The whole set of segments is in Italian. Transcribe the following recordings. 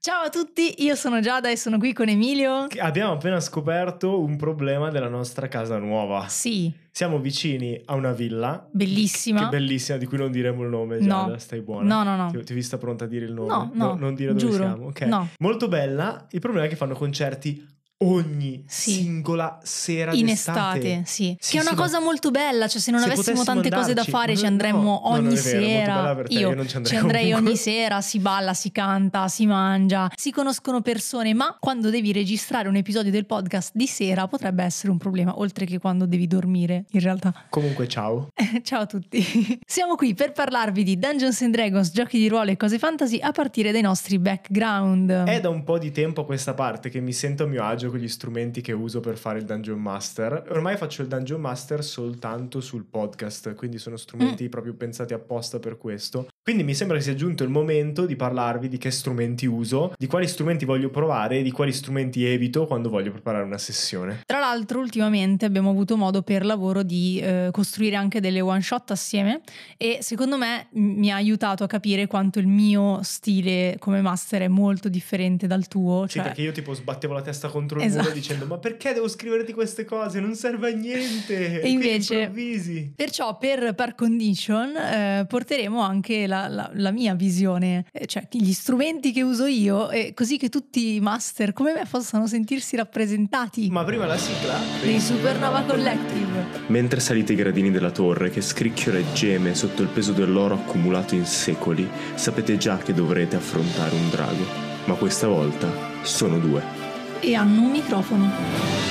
Ciao a tutti, io sono Giada e sono qui con Emilio. Abbiamo appena scoperto un problema della nostra casa nuova. Sì. Siamo vicini a una villa. Bellissima. Che bellissima, di cui non diremo il nome, Giada, No. stai buona. No. Ti ho vista pronta a dire il nome. No, non dire dove giuro. siamo. Ok. No. Molto bella, il problema è che fanno concerti ogni singola sera in d'estate. estate, sì. Che è una cosa molto bella, cioè se non avessimo tante cose da fare ci andremmo ogni sera. Io non ci andrei ogni sera, si balla, si canta, si mangia, si conoscono persone, ma quando devi registrare un episodio del podcast di sera potrebbe essere un problema, oltre che quando devi dormire, in realtà. Comunque ciao. Ciao a tutti. Siamo qui per parlarvi di Dungeons and Dragons, giochi di ruolo e cose fantasy a partire dai nostri background. È da un po' di tempo a questa parte che mi sento a mio agio con gli strumenti che uso per fare il Dungeon Master. Ormai faccio il Dungeon Master soltanto sul podcast, quindi sono strumenti proprio pensati apposta per questo. Quindi mi sembra che sia giunto il momento di parlarvi di che strumenti uso, di quali strumenti voglio provare e di quali strumenti evito quando voglio preparare una sessione. Tra l'altro ultimamente abbiamo avuto modo per lavoro di costruire anche delle one shot assieme e secondo me mi ha aiutato a capire quanto il mio stile come master è molto differente dal tuo. Sì, perché io tipo sbattevo la testa contro il muro dicendo ma perché devo scriverti queste cose? Non serve a niente. E invece improvvisi. Perciò per condition porteremo anche la mia visione, cioè gli strumenti che uso io, così che tutti i master come me possano sentirsi rappresentati. Ma prima la sigla dei Supernova Collective. Mentre salite i gradini della torre che scricchiola e geme sotto il peso dell'oro accumulato in secoli, sapete già che dovrete affrontare un drago, ma questa volta sono due. E hanno un microfono.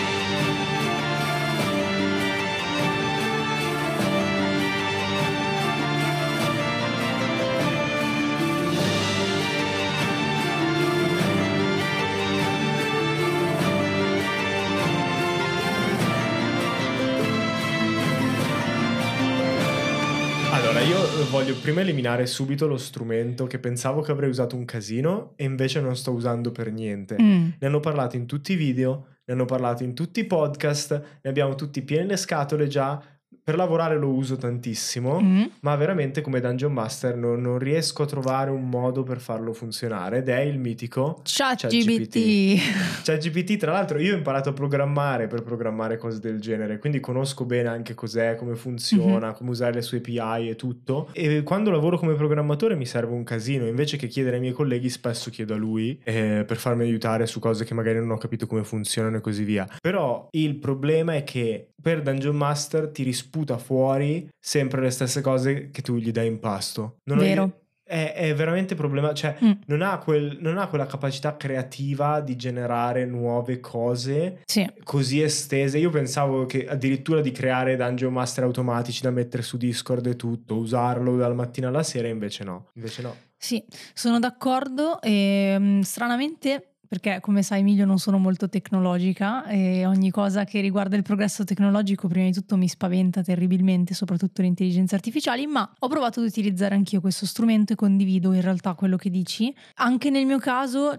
Voglio prima eliminare subito lo strumento che pensavo che avrei usato un casino e invece non sto usando per niente. Ne hanno parlato in tutti i video, ne hanno parlato in tutti i podcast, ne abbiamo tutti piene le scatole già. Per lavorare lo uso tantissimo, ma veramente come Dungeon Master non riesco a trovare un modo per farlo funzionare ed è il mitico ChatGPT. ChatGPT, tra l'altro io ho imparato a programmare per programmare cose del genere, quindi conosco bene anche cos'è, come funziona, come usare le sue API e tutto, e quando lavoro come programmatore mi serve un casino, invece che chiedere ai miei colleghi spesso chiedo a lui per farmi aiutare su cose che magari non ho capito come funzionano e così via. Però il problema è che per Dungeon Master ti risputa fuori sempre le stesse cose che tu gli dai in pasto. Vero. È veramente problema, cioè non ha quella capacità creativa di generare nuove cose così estese. Io pensavo che addirittura di creare Dungeon Master automatici da mettere su Discord e tutto, usarlo dalla mattina alla sera, invece no. Sì, sono d'accordo e stranamente, perché come sai Emilio non sono molto tecnologica e ogni cosa che riguarda il progresso tecnologico prima di tutto mi spaventa terribilmente, soprattutto le intelligenze artificiali, ma ho provato ad utilizzare anch'io questo strumento e condivido in realtà quello che dici. Anche nel mio caso,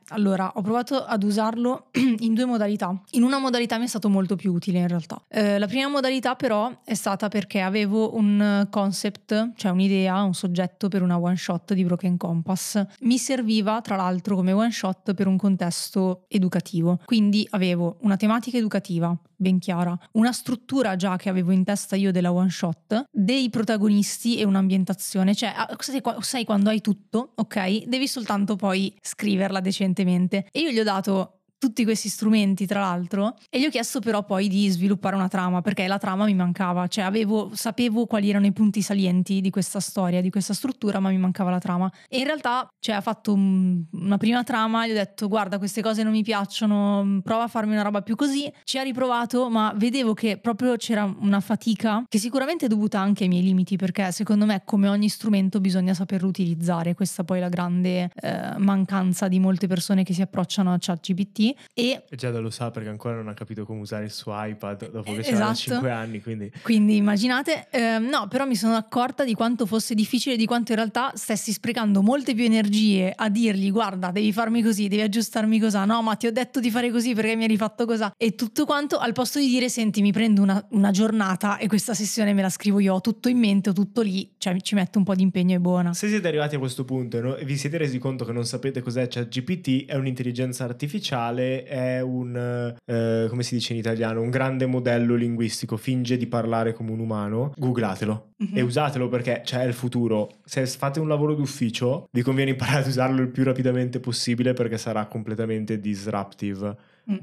ho provato ad usarlo in due modalità. In una modalità mi è stato molto più utile in realtà. La prima modalità però è stata perché avevo un concept, cioè un'idea, un soggetto per una one shot di Broken Compass. Mi serviva tra l'altro come one shot per un contesto educativo, quindi avevo una tematica educativa ben chiara, una struttura già che avevo in testa io della one shot, dei protagonisti e un'ambientazione, cioè sai quando hai tutto, ok? Devi soltanto poi scriverla decentemente e io gli ho dato tutti questi strumenti tra l'altro e gli ho chiesto però poi di sviluppare una trama, perché la trama mi mancava, cioè sapevo quali erano i punti salienti di questa storia, di questa struttura, ma mi mancava la trama e in realtà ha fatto una prima trama, gli ho detto guarda queste cose non mi piacciono, prova a farmi una roba più così, ci ha riprovato ma vedevo che proprio c'era una fatica che sicuramente è dovuta anche ai miei limiti, perché secondo me come ogni strumento bisogna saperlo utilizzare, questa poi è la grande mancanza di molte persone che si approcciano a ChatGPT. così. E Giada lo sa perché ancora non ha capito come usare il suo iPad dopo che c'ha esatto. 5 anni, quindi immaginate. No, però mi sono accorta di quanto fosse difficile, di quanto in realtà stessi sprecando molte più energie a dirgli guarda devi farmi così, devi aggiustarmi cosà, no ma ti ho detto di fare così perché mi hai rifatto cosà, e tutto quanto, al posto di dire senti mi prendo una giornata e questa sessione me la scrivo io, ho tutto in mente, ho tutto lì, cioè ci metto un po' di impegno e buona. Se siete arrivati a questo punto e vi siete resi conto che non sapete cos'è ChatGPT, è un'intelligenza artificiale, è un come si dice in italiano, un grande modello linguistico, finge di parlare come un umano. Googlatelo e usatelo perché c'è il futuro. Se fate un lavoro d'ufficio vi conviene imparare ad usarlo il più rapidamente possibile perché sarà completamente disruptive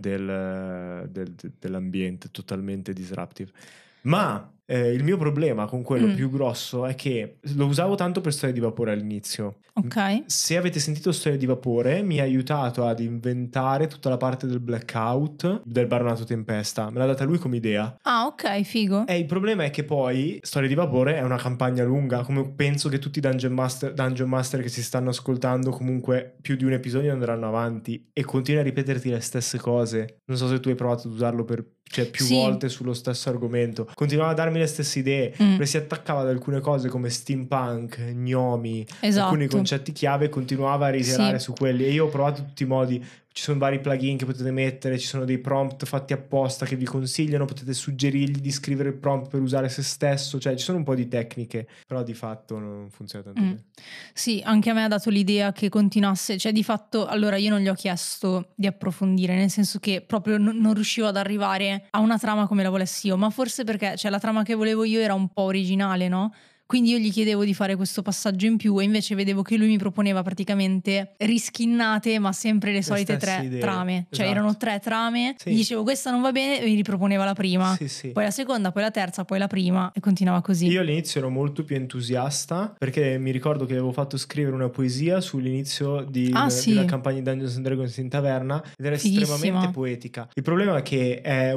dell'ambiente, totalmente disruptive. Ma il mio problema con quello più grosso è che lo usavo tanto per Storie di Vapore all'inizio. Ok. Se avete sentito Storie di Vapore, mi ha aiutato ad inventare tutta la parte del blackout del Baronato Tempesta. Me l'ha data lui come idea. Ah, ok, figo. E il problema è che poi Storie di Vapore è una campagna lunga, come penso che tutti i Dungeon Master che si stanno ascoltando comunque più di un episodio andranno avanti e continui a ripeterti le stesse cose. Non so se tu hai provato ad usarlo più volte sullo stesso argomento. Continuava a darmi le stesse idee, perché si attaccava ad alcune cose come steampunk, gnomi, alcuni concetti chiave e continuava a ritirare su quelli, e io ho provato tutti i modi. Ci sono vari plugin che potete mettere, ci sono dei prompt fatti apposta che vi consigliano, potete suggerirgli di scrivere il prompt per usare se stesso, cioè ci sono un po' di tecniche, però di fatto non funziona tanto bene. Sì, anche a me ha dato l'idea che continuasse, cioè di fatto, allora io non gli ho chiesto di approfondire, nel senso che proprio non riuscivo ad arrivare a una trama come la volessi io, ma forse perché la trama che volevo io era un po' originale, no? Quindi io gli chiedevo di fare questo passaggio in più e invece vedevo che lui mi proponeva praticamente rischinnate ma sempre le solite 3 trame. Cioè erano 3 trame, gli dicevo questa non va bene e mi riproponeva la prima, poi la seconda, poi la terza, poi la prima e continuava così. Io all'inizio ero molto più entusiasta perché mi ricordo che avevo fatto scrivere una poesia sull'inizio della campagna di Dungeons and Dragons in taverna ed era estremamente poetica. Il problema è che è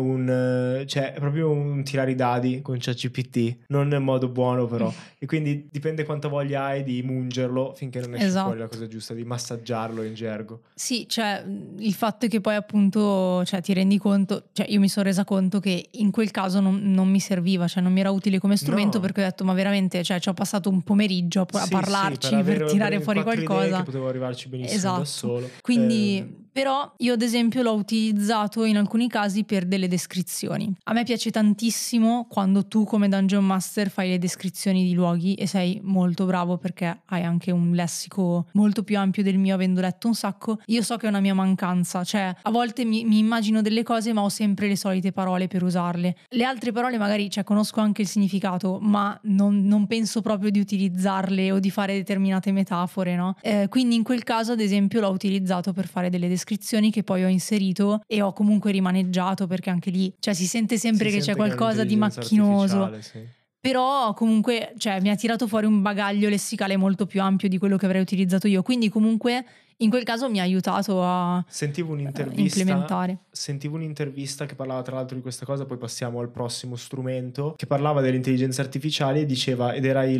è proprio un tirare i dadi con ChatGPT, non nel modo buono però. E quindi dipende quanta voglia hai di mungerlo finché non esce fuori la cosa giusta, di massaggiarlo in gergo. Sì, cioè il fatto è che poi appunto ti rendi conto, io mi sono resa conto che in quel caso non mi serviva, non mi era utile come strumento, perché ho detto ma veramente ci ho passato un pomeriggio a parlarci per tirare fuori qualcosa che potevo arrivarci benissimo da solo. Quindi però io ad esempio l'ho utilizzato in alcuni casi per delle descrizioni. A me piace tantissimo quando tu come Dungeon Master fai le descrizioni di luoghi e sei molto bravo perché hai anche un lessico molto più ampio del mio, avendo letto un sacco. Io so che è una mia mancanza, a volte mi immagino delle cose ma ho sempre le solite parole per usarle. Le altre parole magari conosco anche il significato ma non penso proprio di utilizzarle o di fare determinate metafore, no? Quindi in quel caso ad esempio l'ho utilizzato per fare delle descrizioni che poi ho inserito e ho comunque rimaneggiato, perché anche lì si sente sempre che c'è qualcosa di macchinoso. Però comunque mi ha tirato fuori un bagaglio lessicale molto più ampio di quello che avrei utilizzato io, quindi comunque in quel caso mi ha aiutato a implementare. Sentivo un'intervista che parlava tra l'altro di questa cosa, poi passiamo al prossimo strumento, che parlava delle intelligenze artificiali e diceva, ed era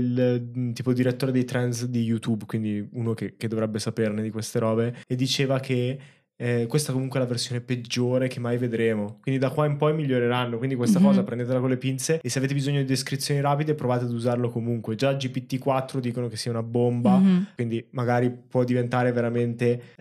il tipo direttore dei trends di YouTube, quindi uno che dovrebbe saperne di queste robe, e diceva che questa comunque è la versione peggiore che mai vedremo, quindi da qua in poi miglioreranno, quindi questa cosa prendetela con le pinze e se avete bisogno di descrizioni rapide provate ad usarlo comunque. Già GPT-4 dicono che sia una bomba, quindi magari può diventare veramente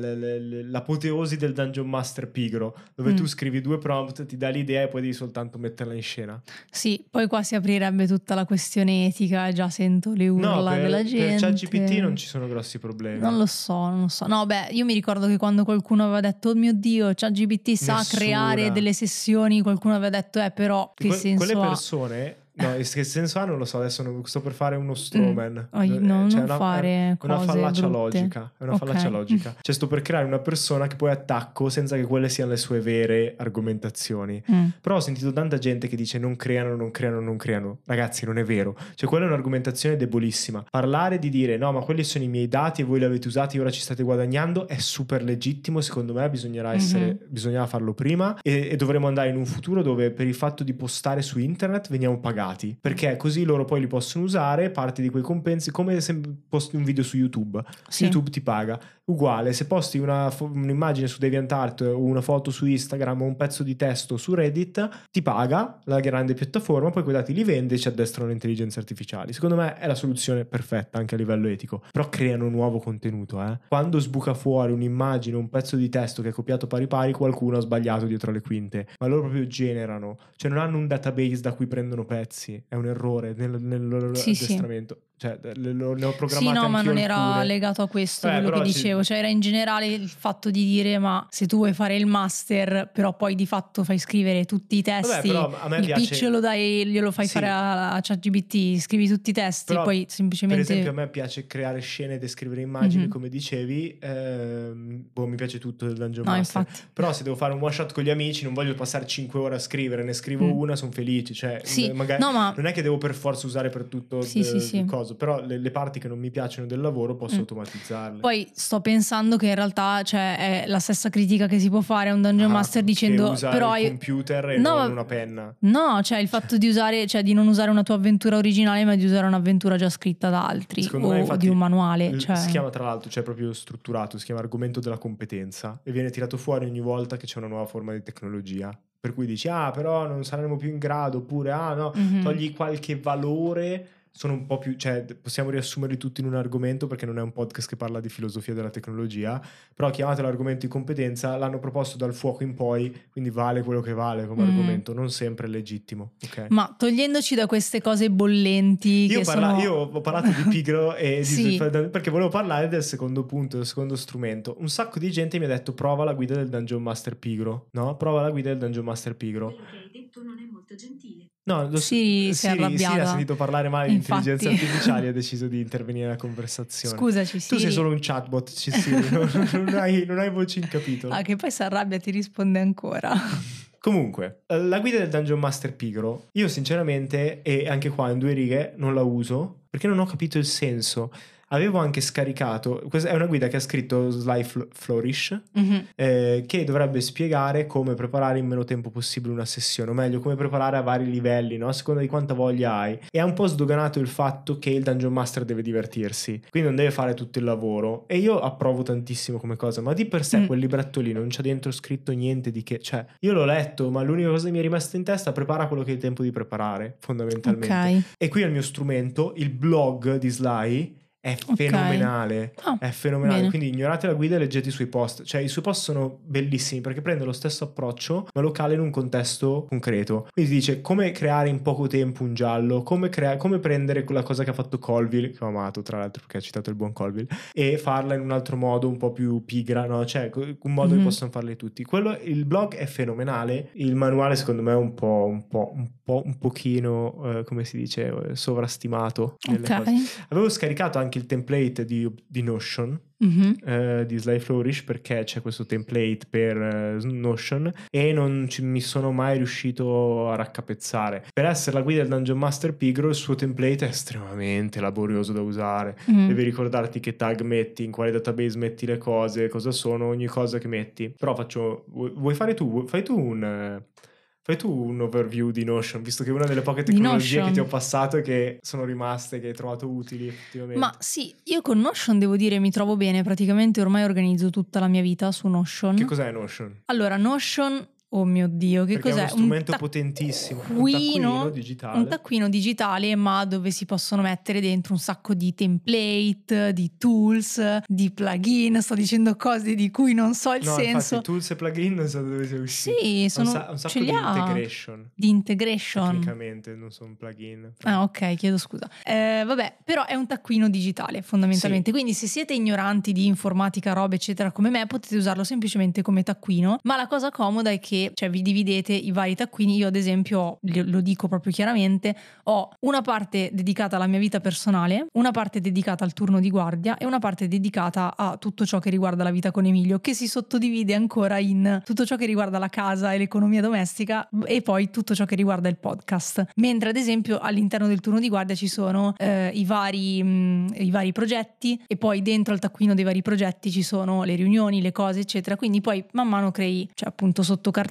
l'apoteosi del Dungeon Master pigro, dove tu scrivi 2 prompt, ti dà l'idea e poi devi soltanto metterla in scena. Sì, poi qua si aprirebbe tutta la questione etica, già sento le urla della gente. Per ChatGPT non ci sono grossi problemi. Non lo so. No, beh, io mi ricordo che quando qualcuno aveva detto oh mio Dio, ChatGPT sa creare delle sessioni, qualcuno aveva detto però che senso quelle ha? Persone no, che senso ha non lo so, adesso sto per fare uno strawman, non fare cose una fallacia brutte. Logica, è una fallacia logica, sto per creare una persona che poi attacco senza che quelle siano le sue vere argomentazioni. Però ho sentito tanta gente che dice non creano, ragazzi non è vero, quella è un'argomentazione debolissima. Parlare di dire no ma quelli sono i miei dati e voi li avete usati e ora ci state guadagnando è super legittimo, secondo me bisognava farlo prima e dovremo andare in un futuro dove per il fatto di postare su internet veniamo pagati. pagati, perché così loro poi li possono usare, parte di quei compensi, come se posti un video su YouTube. Sì. YouTube ti paga. Uguale, se posti un'immagine su DeviantArt o una foto su Instagram o un pezzo di testo su Reddit, ti paga la grande piattaforma, poi quei dati li vende e ci addestrano le intelligenze artificiali. Secondo me è la soluzione perfetta anche a livello etico, però creano nuovo contenuto. Quando sbuca fuori un'immagine, un pezzo di testo che è copiato pari pari, qualcuno ha sbagliato dietro le quinte, ma loro proprio generano, cioè non hanno un database da cui prendono pezzi, è un errore nel loro addestramento. Cioè, ne ho programmate sì, no, ma non alcune. era legato a questo quello che dicevo, cioè era in generale il fatto di dire ma se tu vuoi fare il master però poi di fatto fai scrivere tutti i testi, però a me il piace... pitch lo dai, glielo fai fare a ChatGPT, scrivi tutti i testi, però, poi semplicemente... Per esempio a me piace creare scene, descrivere immagini, come dicevi, mi piace tutto del Dungeon Master, infatti. però se devo fare un one shot con gli amici non voglio passare 5 ore a scrivere, ne scrivo una, sono felice, cioè magari non è che devo per forza usare per tutto il coso, però le parti che non mi piacciono del lavoro posso automatizzarle. Poi sto pensando che in realtà è la stessa critica che si può fare a un Dungeon Master dicendo usare però il computer e non una penna. No, cioè il fatto di usare, cioè di non usare una tua avventura originale ma di usare un'avventura già scritta da altri. Secondo me, infatti, di un manuale, si chiama, tra l'altro, cioè proprio strutturato, si chiama argomento della competenza e viene tirato fuori ogni volta che c'è una nuova forma di tecnologia, per cui dici però non saremo più in grado, oppure no, togli qualche valore. Sono un po' più, cioè possiamo riassumerli tutti in un argomento perché non è un podcast che parla di filosofia della tecnologia, però chiamatelo argomento di competenza, l'hanno proposto dal fuoco in poi, quindi vale quello che vale come argomento, non sempre è legittimo, okay? Ma togliendoci da queste cose bollenti io ho parlato di pigro e perché volevo parlare del secondo punto, del secondo strumento. Un sacco di gente mi ha detto prova la guida del Dungeon Master pigro, no? Prova la guida del Dungeon Master pigro. Quello che hai detto non è molto gentile. No, si è arrabbiata. Ha sentito parlare male di intelligenza artificiale e ha deciso di intervenire nella conversazione. Scusaci, tu sei solo un chatbot, non hai voce in capitolo. Che poi si arrabbia e ti risponde ancora. Comunque, la guida del Dungeon Master pigro, io sinceramente, e anche qua in 2 righe, non la uso perché non ho capito il senso. Avevo anche scaricato, questa è una guida che ha scritto Sly Flourish, che dovrebbe spiegare come preparare in meno tempo possibile una sessione, o meglio come preparare a vari livelli, no? A seconda di quanta voglia hai. E ha un po' sdoganato il fatto che il Dungeon Master deve divertirsi, quindi non deve fare tutto il lavoro, e io approvo tantissimo come cosa, ma di per sé quel libretto lì non c'è dentro scritto niente di che, cioè io l'ho letto ma l'unica cosa che mi è rimasta in testa: prepara quello che hai tempo di preparare, fondamentalmente. E qui è il mio strumento, il blog di Sly. È fenomenale, è fenomenale. Bene. Quindi ignorate la guida e leggete i suoi post. Cioè i suoi post sono bellissimi perché prende lo stesso approccio ma lo cala in un contesto concreto. Quindi dice come creare in poco tempo un giallo, come prendere quella cosa che ha fatto Colville, che ho amato tra l'altro perché ha citato il buon Colville, e farla in un altro modo un po' più pigra, no? Cioè un modo che possono farli tutti. Il blog è fenomenale, il manuale secondo me è un pochino come si dice, sovrastimato nelle cose. Avevo scaricato anche il template di Notion di Sly Flourish perché c'è questo template per Notion e non mi sono mai riuscito a raccapezzare. Per essere la guida del Dungeon Master pigro il suo template è estremamente laborioso da usare. Devi ricordarti che tag metti, in quale database metti le cose, cosa sono ogni cosa che metti. Però vuoi fare tu? Fai tu un overview di Notion, visto che è una delle poche tecnologie che ti ho passato e che sono rimaste, che hai trovato utili effettivamente. Ma sì, io con Notion devo dire mi trovo bene, praticamente ormai organizzo tutta la mia vita su Notion. Che cos'è Notion? Allora, Notion... Oh mio Dio, che cos'è? È uno strumento potentissimo, un taccuino digitale. Un taccuino digitale, ma dove si possono mettere dentro un sacco di template, di tools, di plugin. Sto dicendo cose di cui non so il senso. Infatti, tools e plugin non so dove sia uscito. Sì, sono un sacco di integration. Di integration. Tecnicamente non sono plugin. Ok, chiedo scusa. Vabbè, però è un taccuino digitale fondamentalmente. Sì. Quindi se siete ignoranti di informatica, roba eccetera come me, potete usarlo semplicemente come taccuino. Ma la cosa comoda è che vi dividete i vari taccuini. Io ad esempio, lo dico proprio chiaramente, ho una parte dedicata alla mia vita personale, una parte dedicata al turno di guardia e una parte dedicata a tutto ciò che riguarda la vita con Emilio, che si sottodivide ancora in tutto ciò che riguarda la casa e l'economia domestica e poi tutto ciò che riguarda il podcast. Mentre ad esempio all'interno del turno di guardia ci sono i vari progetti e poi dentro al taccuino dei vari progetti ci sono le riunioni, le cose eccetera. Quindi poi man mano crei, appunto sotto cartella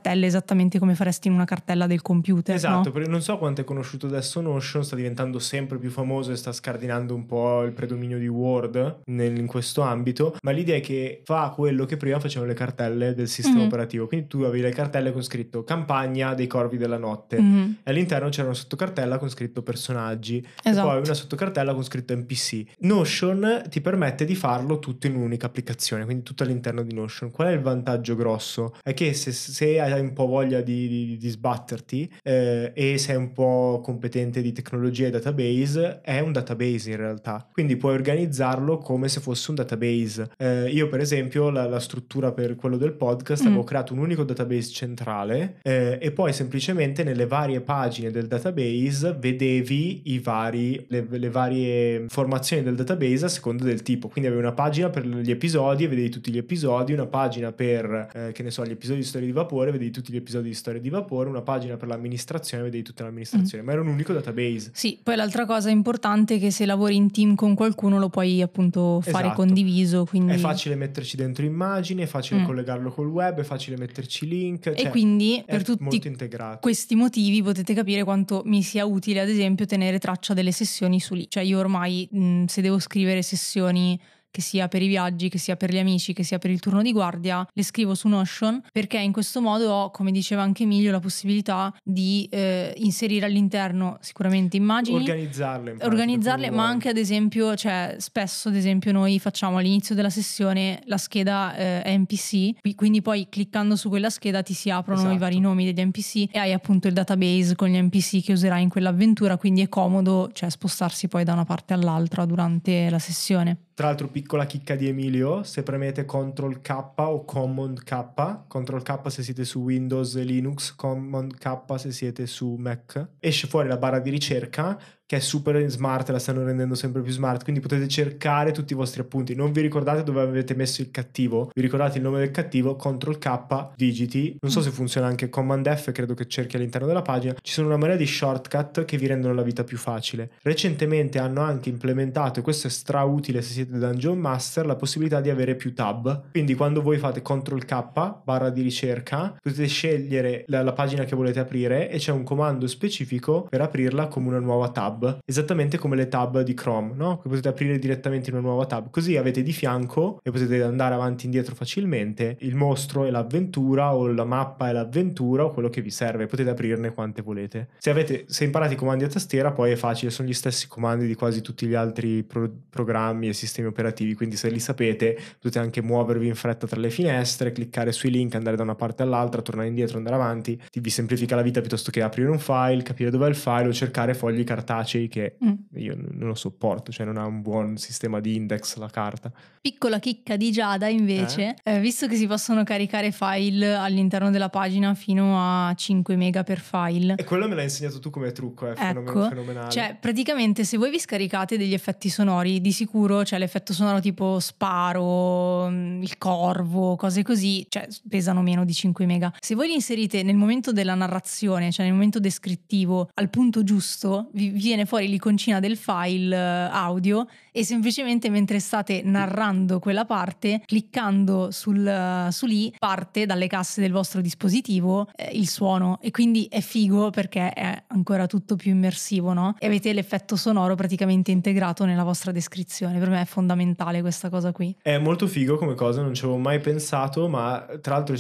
cartelle esattamente come faresti in una cartella del computer. Esatto, no? perché non so quanto è conosciuto adesso Notion, sta diventando sempre più famoso e sta scardinando un po' il predominio di Word in questo ambito, ma l'idea è che fa quello che prima facevano le cartelle del sistema operativo, quindi tu avevi le cartelle con scritto campagna dei corvi della notte e all'interno c'era una sottocartella con scritto personaggi e poi una sottocartella con scritto NPC. Notion ti permette di farlo tutto in un'unica applicazione, quindi tutto all'interno di Notion. Qual è il vantaggio grosso? È che se hai un po' voglia di sbatterti e sei un po' competente di tecnologia e database, è un database in realtà, quindi puoi organizzarlo come se fosse un database. Io per esempio la struttura per quello del podcast avevo creato un unico database centrale e poi semplicemente nelle varie pagine del database vedevi le varie informazioni del database a seconda del tipo, quindi avevi una pagina per gli episodi e vedevi tutti gli episodi, una pagina per che ne so, gli episodi di Storia di Vapore, vedevi tutti gli episodi di Storia di Vapore, una pagina per l'amministrazione, vedevi tutta l'amministrazione, ma era un unico database. Sì, poi l'altra cosa importante è che se lavori in team con qualcuno lo puoi appunto fare condiviso, quindi è facile metterci dentro immagini, è facile collegarlo col web, è facile metterci link, e quindi per tutti questi motivi potete capire quanto mi sia utile ad esempio tenere traccia delle sessioni su lì. Cioè io ormai se devo scrivere sessioni che sia per i viaggi, che sia per gli amici, che sia per il turno di guardia, le scrivo su Notion, perché in questo modo ho, come diceva anche Emilio, la possibilità di inserire all'interno sicuramente immagini, organizzarle, ma anche ad esempio, cioè spesso ad esempio noi facciamo all'inizio della sessione la scheda NPC, quindi poi cliccando su quella scheda ti si aprono i vari nomi degli NPC e hai appunto il database con gli NPC che userai in quell'avventura, quindi è comodo, cioè, spostarsi poi da una parte all'altra durante la sessione. Tra l'altro, piccola chicca di Emilio, se premete Ctrl K o Command K, Ctrl K se siete su Windows e Linux, Command K se siete su Mac, esce fuori la barra di ricerca che è super smart, la stanno rendendo sempre più smart, quindi potete cercare tutti i vostri appunti, non vi ricordate dove avete messo il cattivo, vi ricordate il nome del cattivo, Ctrl K, digiti, non so se funziona anche Command F, credo che cerchi all'interno della pagina, ci sono una marea di shortcut che vi rendono la vita più facile. Recentemente hanno anche implementato, e questo è strautile se siete Dungeon Master, la possibilità di avere più tab, quindi quando voi fate Ctrl K, barra di ricerca, potete scegliere la pagina che volete aprire e c'è un comando specifico per aprirla come una nuova tab, esattamente come le tab di Chrome, no? Che potete aprire direttamente in una nuova tab, così avete di fianco e potete andare avanti e indietro facilmente il mostro e l'avventura o la mappa e l'avventura o quello che vi serve, potete aprirne quante volete. Se imparate i comandi a tastiera poi è facile, sono gli stessi comandi di quasi tutti gli altri programmi e sistemi operativi, quindi se li sapete potete anche muovervi in fretta tra le finestre, cliccare sui link, andare da una parte all'altra, tornare indietro, andare avanti, vi semplifica la vita piuttosto che aprire un file, capire dov'è il file o cercare fogli cartacei che io non lo sopporto, cioè non ha un buon sistema di index la carta. Piccola chicca di Giada invece, visto che si possono caricare file all'interno della pagina fino a 5 mega per file, e quello me l'hai insegnato tu come trucco, è fenomenale. Cioè praticamente se voi vi scaricate degli effetti sonori, di sicuro c'è l'effetto sonoro tipo sparo, il corvo, cose così, cioè pesano meno di 5 mega. Se voi li inserite nel momento della narrazione, cioè nel momento descrittivo, al punto giusto, vi viene fuori l'iconcina del file audio e semplicemente mentre state narrando quella parte, cliccando su lì, parte dalle casse del vostro dispositivo il suono, e quindi è figo perché è ancora tutto più immersivo, no? E avete l'effetto sonoro praticamente integrato nella vostra descrizione. Per me è fondamentale questa cosa qui. È molto figo come cosa, non ci avevo mai pensato, ma tra l'altro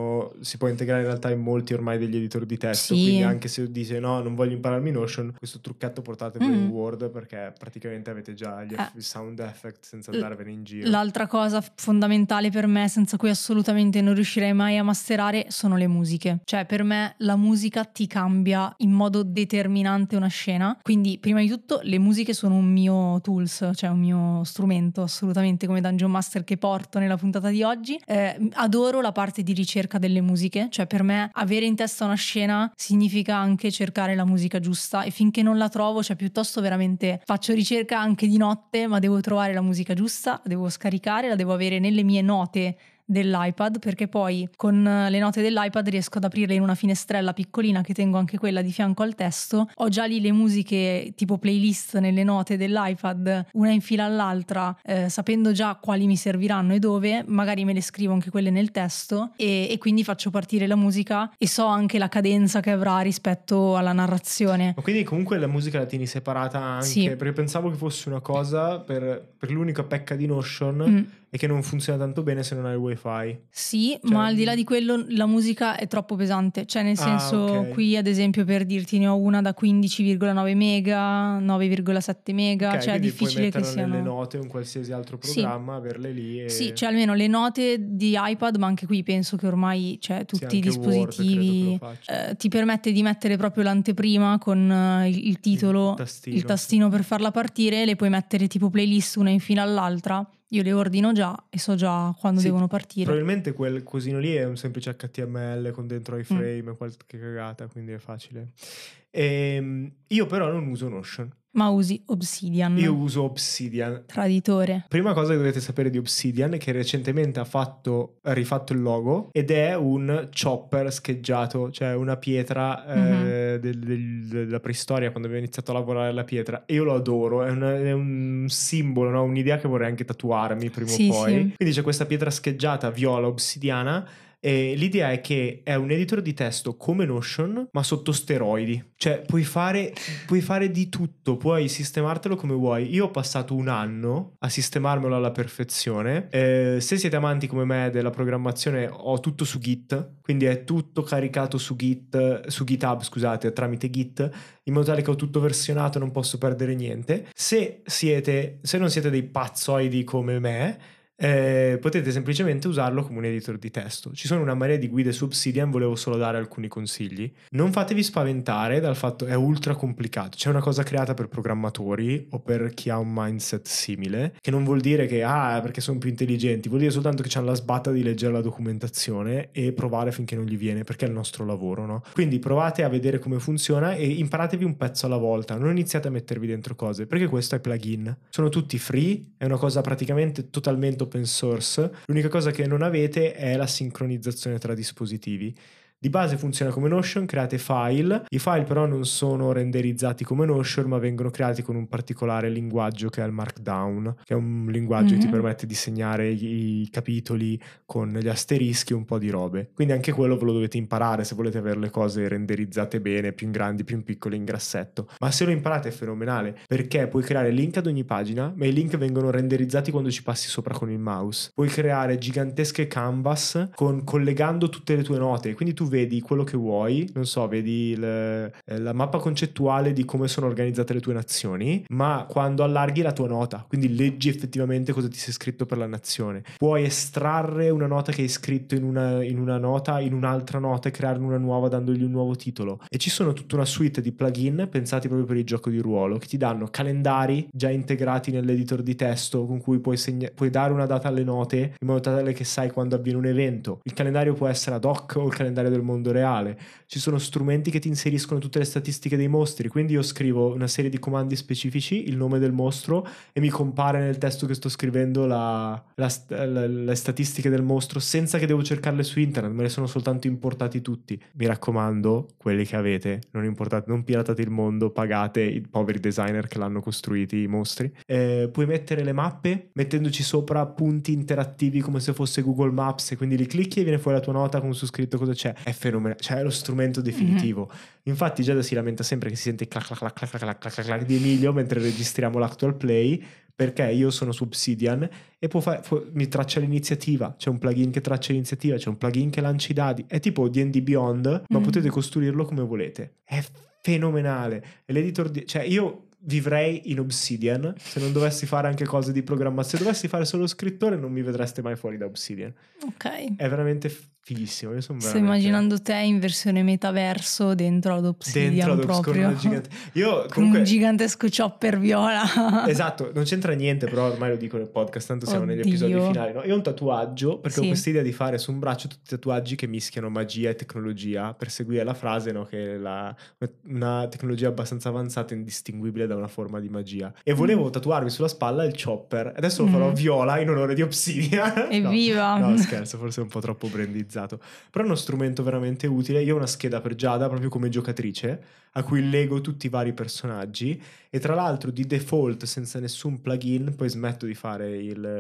si può integrare in realtà in molti ormai degli editori di testo, quindi anche se dice no, non voglio impararmi Notion, questo trucchetto portatelo in Word perché praticamente avete già gli sound effect senza andarvene in giro. L'altra cosa fondamentale per me, senza cui assolutamente non riuscirei mai a masterare, sono le musiche. Cioè per me la musica ti cambia in modo determinante una scena, quindi prima di tutto le musiche sono un mio tools, cioè un mio strumento assolutamente come Dungeon Master che porto nella puntata di oggi. Adoro la parte di ricerca delle musiche, cioè per me avere in testa una scena significa anche cercare la musica giusta, e finché non la trovo, cioè piuttosto veramente faccio ricerca anche di notte, ma devo trovare la musica giusta, la devo scaricare, la devo avere nelle mie note dell'iPad, perché poi con le note dell'iPad riesco ad aprirle in una finestrella piccolina che tengo anche quella di fianco al testo. Ho già lì le musiche tipo playlist nelle note dell'iPad, una in fila all'altra, sapendo già quali mi serviranno e dove, magari me le scrivo anche quelle nel testo e quindi faccio partire la musica e so anche la cadenza che avrà rispetto alla narrazione. Ma quindi comunque la musica la tieni separata anche? Sì. Perché pensavo che fosse una cosa per l'unica pecca di Notion e che non funziona tanto bene se non hai il wifi. Sì, Cioè, ma al di là di quello la musica è troppo pesante, cioè nel senso ok. qui ad esempio per dirti ne ho una da 15,9 mega, 9,7 mega, Ok, cioè è quindi difficile puoi che metterla nelle siano... note o in qualsiasi altro Sì. programma, averle lì e... Sì, cioè almeno le note di iPad, ma anche qui penso che ormai cioè, tutti i anche Word credo che dispositivi lo faccia. ti permette di mettere proprio l'anteprima con il titolo, tastino, il tastino per farla partire, le puoi mettere tipo playlist una in fila all'altra. Io le ordino già e so già quando Sì, devono partire. Probabilmente quel cosino lì è un semplice HTML con dentro iframe e qualche cagata, quindi è facile. Io però non uso Notion. Ma usi Obsidian. Io uso Obsidian. Traditore. Prima cosa che dovete sapere di Obsidian è che recentemente ha rifatto il logo ed è un chopper scheggiato, cioè una pietra della preistoria, quando abbiamo iniziato a lavorare la pietra, e io lo adoro, è un simbolo, no? Un'idea che vorrei anche tatuarmi prima o poi. Sì. Quindi c'è questa pietra scheggiata viola obsidiana. E l'idea è che è un editor di testo come Notion ma sotto steroidi, cioè puoi fare di tutto, puoi sistemartelo come vuoi. Io ho passato un anno a sistemarmelo alla perfezione. Se siete amanti come me della programmazione, ho tutto su Git, quindi è tutto caricato su GitHub, scusate, tramite Git, in modo tale che ho tutto versionato, non posso perdere niente. Se non siete dei pazzoidi come me, potete semplicemente usarlo come un editor di testo. Ci sono una marea di guide su Obsidian, volevo solo dare alcuni consigli. Non fatevi spaventare dal fatto che è ultra complicato. C'è una cosa creata per programmatori o per chi ha un mindset simile, che non vuol dire che perché sono più intelligenti, vuol dire soltanto che hanno la sbatta di leggere la documentazione e provare finché non gli viene, perché è il nostro lavoro, no? Quindi provate a vedere come funziona e imparatevi un pezzo alla volta, non iniziate a mettervi dentro cose, perché questo è plugin, sono tutti free, è una cosa praticamente totalmente open source. L'unica cosa che non avete è la sincronizzazione tra dispositivi. Di base funziona come Notion, create file, i file però non sono renderizzati come Notion ma vengono creati con un particolare linguaggio che è il Markdown, che è un linguaggio che ti permette di segnare i capitoli con gli asterischi e un po' di robe, quindi anche quello ve lo dovete imparare se volete avere le cose renderizzate bene, più in grandi, più in piccoli, in grassetto, ma se lo imparate è fenomenale perché puoi creare link ad ogni pagina, ma i link vengono renderizzati quando ci passi sopra con il mouse, puoi creare gigantesche canvas collegando tutte le tue note, quindi tu vedi quello che vuoi, non so, vedi la mappa concettuale di come sono organizzate le tue nazioni, ma quando allarghi la tua nota, quindi leggi effettivamente cosa ti sei scritto per la nazione. Puoi estrarre una nota che hai scritto in una nota, in un'altra nota e crearne una nuova dandogli un nuovo titolo. E ci sono tutta una suite di plugin pensati proprio per il gioco di ruolo che ti danno calendari già integrati nell'editor di testo con cui puoi dare una data alle note in modo tale che sai quando avviene un evento. Il calendario può essere ad hoc o il calendario del mondo reale. Ci sono strumenti che ti inseriscono tutte le statistiche dei mostri, quindi io scrivo una serie di comandi specifici, il nome del mostro, e mi compare nel testo che sto scrivendo le statistiche del mostro senza che devo cercarle su internet, me le sono soltanto importati tutti. Mi raccomando, quelli che avete, non piratate il mondo, pagate i poveri designer che l'hanno costruiti i mostri. Puoi mettere le mappe mettendoci sopra punti interattivi come se fosse Google Maps, e quindi li clicchi e viene fuori la tua nota con su scritto cosa c'è. È fenomenale, cioè è lo strumento definitivo. Infatti Giada si lamenta sempre che si sente clac clac clac clac clac clac clac di Emilio mentre registriamo l'Actual Play, perché io sono su Obsidian e mi traccia l'iniziativa, c'è un plugin che traccia l'iniziativa, c'è un plugin che lancia i dadi, è tipo D&D Beyond, ma potete costruirlo come volete, è fenomenale. E l'editor cioè io vivrei in Obsidian se non dovessi fare anche cose di programmazione, se dovessi fare solo scrittore non mi vedreste mai fuori da Obsidian. Ok, è veramente fighissimo. Io sono sto immaginando te in versione metaverso dentro ad Obsidian, proprio io con un gigantesco chopper viola. Esatto, non c'entra niente, però ormai lo dico nel podcast, tanto siamo negli episodi finali, no? Io ho un tatuaggio perché ho questa idea di fare su un braccio tutti i tatuaggi che mischiano magia e tecnologia per seguire la frase, no? Che è una tecnologia abbastanza avanzata e indistinguibile da una forma di magia. E volevo tatuarmi sulla spalla il chopper, adesso lo farò viola in onore di Obsidian. Evviva! No, scherzo, forse è un po' troppo brandizzato, però è uno strumento veramente utile. Io ho una scheda per Giada proprio come giocatrice a cui lego tutti i vari personaggi, e tra l'altro di default, senza nessun plugin, poi smetto di fare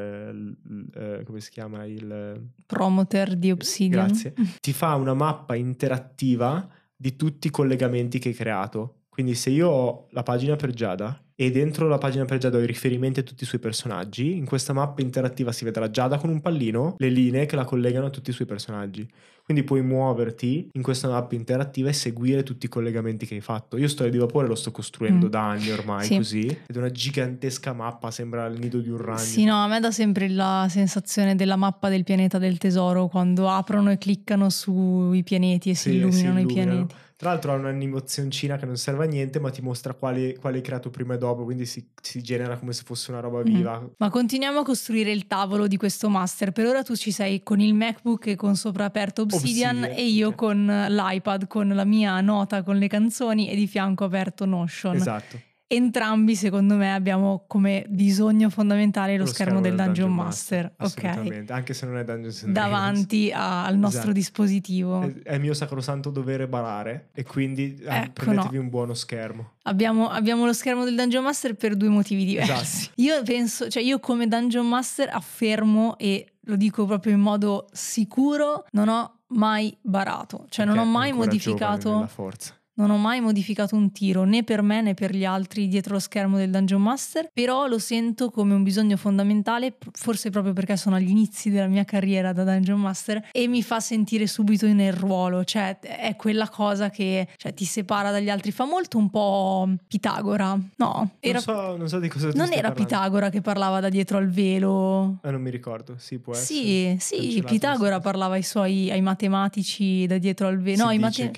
come si chiama, il Promoter di Obsidian. Grazie. Ti fa una mappa interattiva di tutti i collegamenti che hai creato. Quindi se io ho la pagina per Giada e dentro la pagina per Giada ho i riferimenti a tutti i suoi personaggi, in questa mappa interattiva si vedrà Giada con un pallino, le linee che la collegano a tutti i suoi personaggi. Quindi puoi muoverti in questa mappa interattiva e seguire tutti i collegamenti che hai fatto. Io Storia di Vapore lo sto costruendo da anni ormai, sì. così. Ed è una gigantesca mappa, sembra il nido di un ragno. Sì, no, a me dà sempre la sensazione della mappa del pianeta del tesoro, quando aprono e cliccano sui pianeti e si illuminano i pianeti. Tra l'altro ha un'animazioncina che non serve a niente, ma ti mostra quali hai creato prima e dopo, quindi si genera come se fosse una roba viva. Ma continuiamo a costruire il tavolo di questo master. Per ora tu ci sei con il MacBook e con sopra aperto Obsidian e io con l'iPad, con la mia nota con le canzoni e di fianco aperto Notion. Esatto. Entrambi secondo me abbiamo come bisogno fondamentale lo schermo del Dungeon Master. Assolutamente, anche se non è Dungeons and davanti al nostro dispositivo. È il mio sacrosanto dovere barare, e quindi prendetevi un buono schermo. Abbiamo lo schermo del Dungeon Master per due motivi diversi. Io penso, cioè io come Dungeon Master affermo, e lo dico proprio in modo sicuro, non ho mai barato, cioè non ho mai modificato la forza. Non ho mai modificato un tiro, né per me né per gli altri dietro lo schermo del Dungeon Master, però lo sento come un bisogno fondamentale, forse proprio perché sono agli inizi della mia carriera da Dungeon Master, e mi fa sentire subito nel ruolo, cioè è quella cosa che ti separa dagli altri. Fa molto un po' Pitagora, no? Non so di cosa tu non stai era parlando. Pitagora che parlava da dietro al velo? Non mi ricordo, sì, può essere. Sì, Pitagora parlava ai matematici da dietro al velo.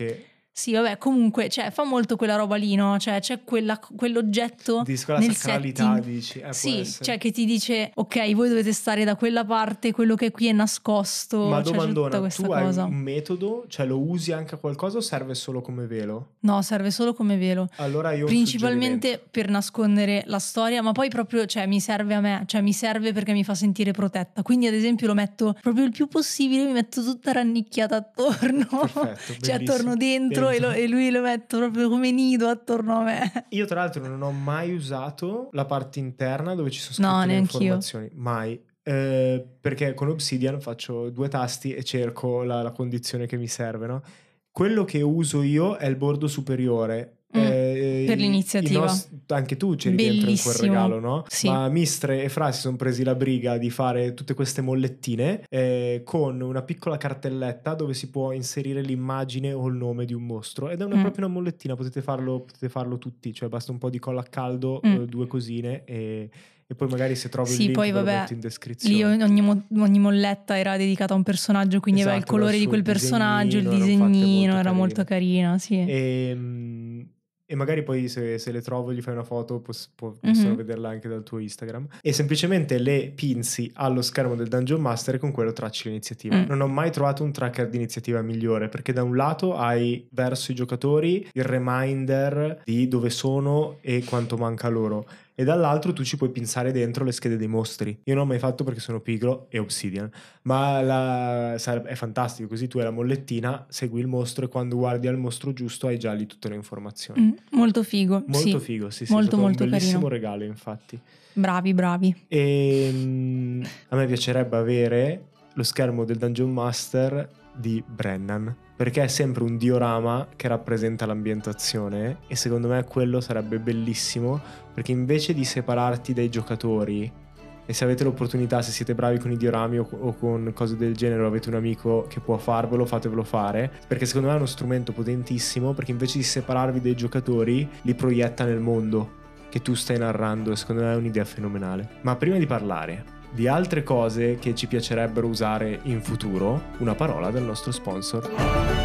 Sì, vabbè, comunque, fa molto quella roba lì, no? Cioè, c'è quell'oggetto nel setting. Dici. Sì, cioè che ti dice, ok, voi dovete stare da quella parte, quello che qui è nascosto. Ma c'è domandona, tutta questa tu cosa. hai un metodo? Cioè lo usi anche a qualcosa o serve solo come velo? No, serve solo come velo. Allora io principalmente per nascondere la storia, ma poi proprio, mi serve a me, mi serve perché mi fa sentire protetta. Quindi ad esempio lo metto proprio il più possibile, mi metto tutta rannicchiata attorno. Perfetto, attorno dentro. E lui lo metto proprio come nido attorno a me. Io tra l'altro non ho mai usato la parte interna dove ci sono scritte le informazioni. Mai. Perché con Obsidian faccio 2 tasti e cerco la condizione che mi serve, no? Quello che uso io è il bordo superiore. Per l'iniziativa anche tu c'eri dentro in quel regalo, no? Sì. Ma Mistre e Fra si sono presi la briga di fare tutte queste mollettine con una piccola cartelletta dove si può inserire l'immagine o il nome di un mostro, ed è proprio una mollettina. Potete farlo tutti, cioè basta un po' di colla a caldo, 2 cosine e poi magari se trovo il link poi, lo metto in descrizione. Lì ogni molletta era dedicata a un personaggio, quindi aveva il colore di quel personaggio, il disegnino era molto carina, sì. E magari poi se le trovo gli fai una foto, possono vederla anche dal tuo Instagram, e semplicemente le pinzi allo schermo del Dungeon Master e con quello tracci l'iniziativa. Non ho mai trovato un tracker di iniziativa migliore, perché da un lato hai verso i giocatori il reminder di dove sono e quanto manca loro, e dall'altro tu ci puoi pinzare dentro le schede dei mostri. Io non l'ho mai fatto perché sono pigro e Obsidian, ma è fantastico, così tu hai la mollettina, segui il mostro e quando guardi al mostro giusto hai già lì tutte le informazioni. Molto figo. Molto figo, sì, molto, è molto un bellissimo carino. regalo, infatti. Bravi. E a me piacerebbe avere lo schermo del Dungeon Master di Brennan, perché è sempre un diorama che rappresenta l'ambientazione, e secondo me quello sarebbe bellissimo, perché invece di separarti dai giocatori, e se avete l'opportunità, se siete bravi con i diorami o con cose del genere, o avete un amico che può farvelo, fatevelo fare, perché secondo me è uno strumento potentissimo, perché invece di separarvi dai giocatori li proietta nel mondo che tu stai narrando, e secondo me è un'idea fenomenale. Ma prima di parlare di altre cose che ci piacerebbero usare in futuro, una parola del nostro sponsor.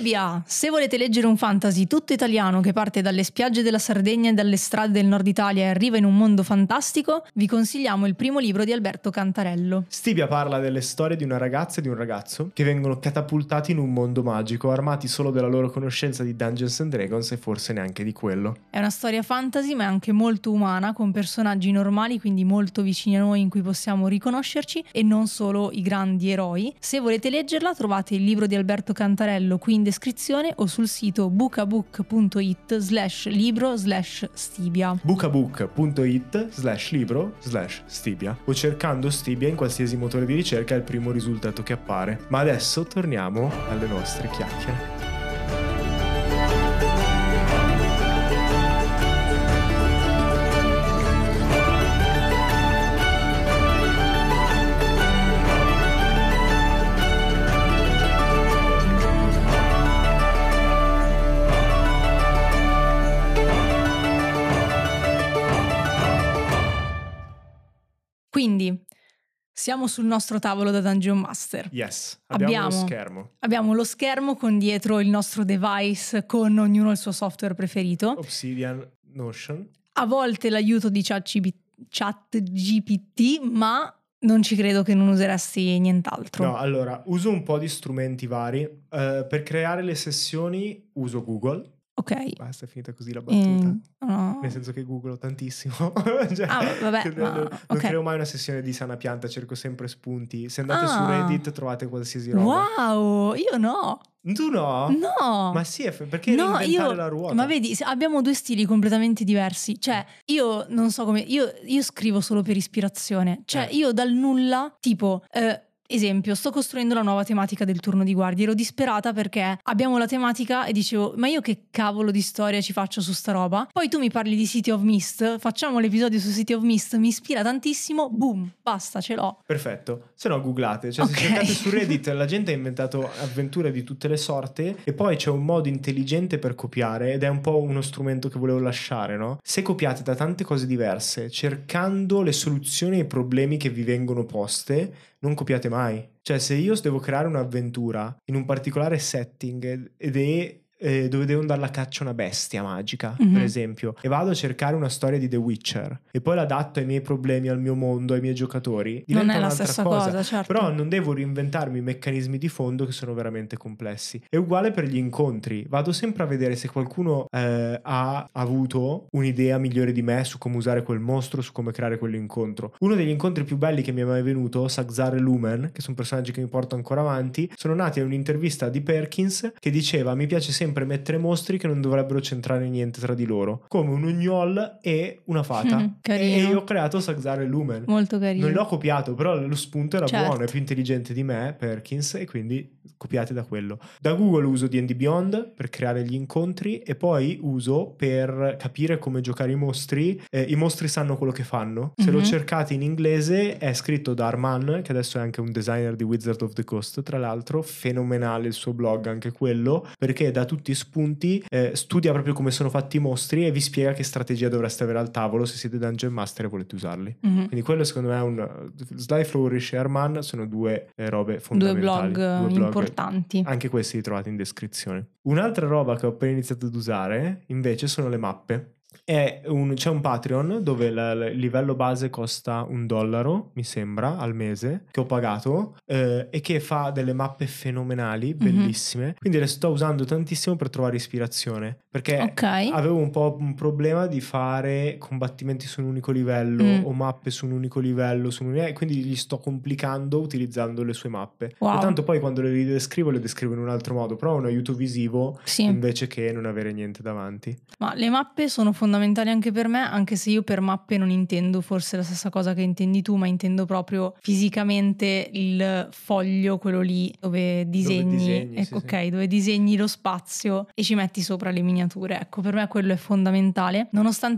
Stibia! Se volete leggere un fantasy tutto italiano che parte dalle spiagge della Sardegna e dalle strade del nord Italia e arriva in un mondo fantastico, vi consigliamo il primo libro di Alberto Cantarello. Stibia parla delle storie di una ragazza e di un ragazzo che vengono catapultati in un mondo magico, armati solo della loro conoscenza di Dungeons and Dragons e forse neanche di quello. È una storia fantasy ma è anche molto umana, con personaggi normali, quindi molto vicini a noi, in cui possiamo riconoscerci, e non solo i grandi eroi. Se volete leggerla trovate il libro di Alberto Cantarello qui in descrizione o sul sito bookabook.it/libro/Stibia. bookabook.it/libro/Stibia o cercando Stibia in qualsiasi motore di ricerca è il primo risultato che appare. Ma adesso torniamo alle nostre chiacchiere. Quindi siamo sul nostro tavolo da Dungeon Master. Yes, abbiamo lo schermo. Abbiamo lo schermo con dietro il nostro device, con ognuno il suo software preferito. Obsidian, Notion. A volte l'aiuto di ChatGPT, ma non ci credo che non useresti nient'altro. No, allora, uso un po' di strumenti vari. Per creare le sessioni uso Google. Ok. Basta, è finita così la battuta. No. Nel senso che googlo tantissimo. Cioè, vabbè, non creo mai una sessione di sana pianta, cerco sempre spunti. Se andate su Reddit trovate qualsiasi roba. Wow, io no. Tu no? No. Ma sì, perché reinventare la ruota? Ma vedi, abbiamo due stili completamente diversi. Cioè, io non so come... Io scrivo solo per ispirazione. Cioè, io dal nulla, tipo... esempio, sto costruendo la nuova tematica del turno di guardia. Ero disperata perché abbiamo la tematica e dicevo, ma io che cavolo di storia ci faccio su sta roba? Poi tu mi parli di City of Mist, facciamo l'episodio su City of Mist, mi ispira tantissimo, boom, basta, ce l'ho. Perfetto, se no googlate, cioè se cercate su Reddit la gente ha inventato avventure di tutte le sorte e poi c'è un modo intelligente per copiare ed è un po' uno strumento che volevo lasciare, no? Se copiate da tante cose diverse, cercando le soluzioni ai problemi che vi vengono poste, non copiate mai. Cioè, se io devo creare un'avventura in un particolare setting ed è dove devo andare alla caccia a una bestia magica, per esempio, e vado a cercare una storia di The Witcher e poi l'adatto ai miei problemi, al mio mondo, ai miei giocatori, diventa non è la un'altra stessa cosa, certo. Però non devo reinventarmi i meccanismi di fondo che sono veramente complessi. È uguale per gli incontri, vado sempre a vedere se qualcuno ha avuto un'idea migliore di me su come usare quel mostro, su come creare quell'incontro. Uno degli incontri più belli che mi è mai venuto, Sagzar e Lumen, che sono personaggi che mi porto ancora avanti, sono nati in un'intervista di Perkins che diceva: mi piace sempre mettere mostri che non dovrebbero centrare niente tra di loro, come un ugnol e una fata. E io ho creato Sagzar e Lumen. Molto carino. Non l'ho copiato, però lo spunto era certo. buono, è più intelligente di me, Perkins, e quindi copiate da quello. Da Google uso D&D Beyond per creare gli incontri e poi uso per capire come giocare i mostri. I mostri sanno quello che fanno. Se lo cercate in inglese è scritto da Arman, che adesso è anche un designer di Wizard of the Coast, tra l'altro fenomenale il suo blog anche quello, perché da tutti i spunti studia proprio come sono fatti i mostri e vi spiega che strategia dovreste avere al tavolo se siete Dungeon Master e volete usarli. Quindi quello secondo me è un... Sly Flourish e Arman sono due robe fondamentali. Due blog importanti. Anche questi li trovate in descrizione. Un'altra roba che ho appena iniziato ad usare invece sono le mappe. C'è un Patreon dove il livello base costa $1, mi sembra, al mese, che ho pagato, e che fa delle mappe fenomenali, bellissime. Quindi le sto usando tantissimo per trovare ispirazione, perché avevo un po' un problema di fare combattimenti su un unico livello o mappe su un unico livello, quindi gli sto complicando utilizzando le sue mappe. Wow. Tanto poi quando le descrivo in un altro modo, però ho un aiuto visivo invece che non avere niente davanti. Ma le mappe sono fondamentali anche per me, anche se io per mappe non intendo forse la stessa cosa che intendi tu, ma intendo proprio fisicamente il foglio, quello lì dove disegni, dove disegni lo spazio e ci metti sopra le miniature. Ecco, per me quello è fondamentale, nonostante